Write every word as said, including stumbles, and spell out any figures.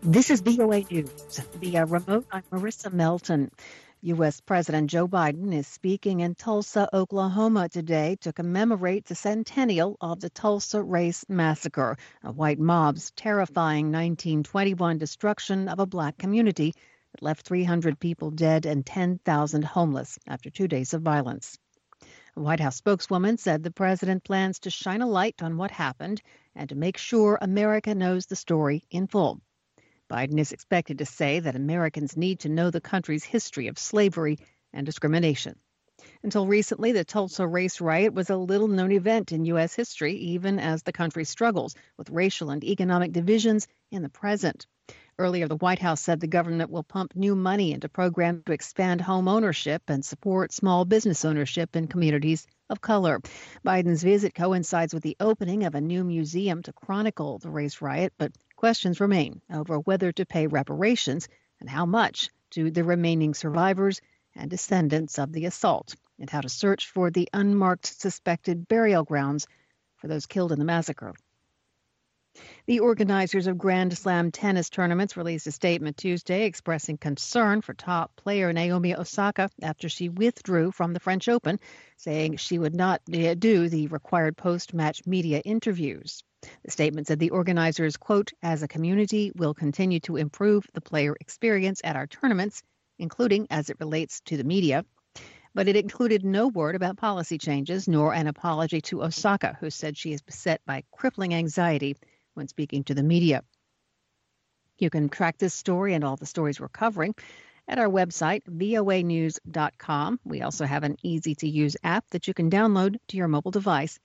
This is V O A News. Via remote, I'm Marissa Melton. U S. President Joe Biden is speaking in Tulsa, Oklahoma today to commemorate the centennial of the Tulsa Race Massacre, a white mob's terrifying nineteen twenty-one destruction of a black community that left three hundred people dead and ten thousand homeless after two days of violence. A White House spokeswoman said the president plans to shine a light on what happened and to make sure America knows the story in full. Biden is expected to say that Americans need to know the country's history of slavery and discrimination. Until recently, the Tulsa race riot was a little-known event in U S history, even as the country struggles with racial and economic divisions in the present. Earlier, the White House said the government will pump new money into programs to expand home ownership and support small business ownership in communities of color. Biden's visit coincides with the opening of a new museum to chronicle the race riot, but questions remain over whether to pay reparations and how much to the remaining survivors and descendants of the assault, and how to search for the unmarked suspected burial grounds for those killed in the massacre. The organizers of Grand Slam tennis tournaments released a statement Tuesday expressing concern for top player Naomi Osaka after she withdrew from the French Open, saying she would not do the required post-match media interviews. The statement said the organizers, quote, as a community, will continue to improve the player experience at our tournaments, including as it relates to the media. But it included no word about policy changes, nor an apology to Osaka, who said she is beset by crippling anxiety when speaking to the media. You can track this story and all the stories we're covering at our website, V O A news dot com. We also have an easy-to-use app that you can download to your mobile device